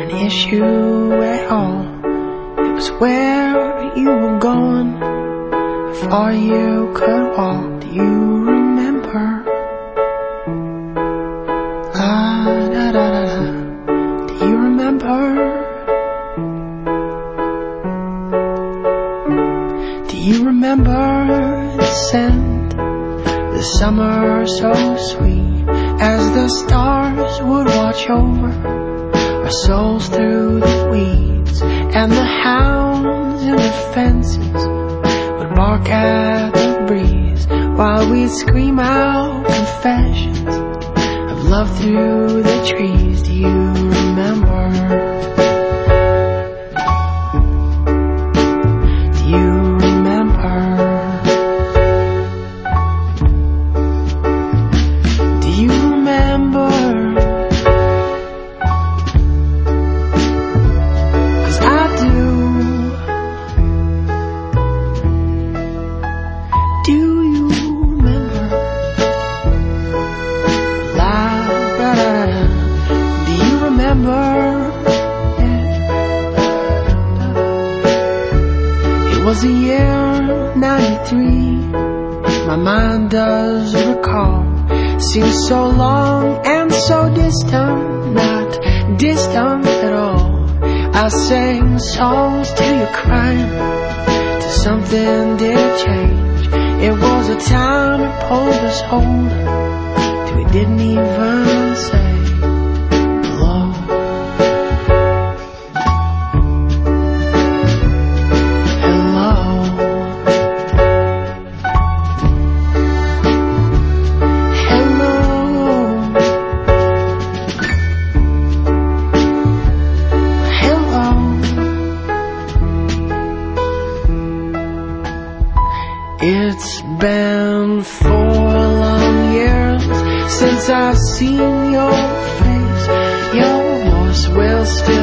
an issue at all. It was where you were going, how far you could walk. Do you remember? La da da da da. Do you remember? Do you remember the scent, the summer so sweet, as the stars would watch over our souls through the weeds, and the hounds in the fences would bark at the breeze, while we'd scream out confessions of love through the trees. Do you remember? Do you remember? Do you remember? It was the year 93, my mind does recall. Seems so long and so distant, not distant at all. I sang songs till you cried, till something did change. It was a time that pulled us home, till we didn't even say hello. It's been 4 long years since I've seen your face. Your voice will still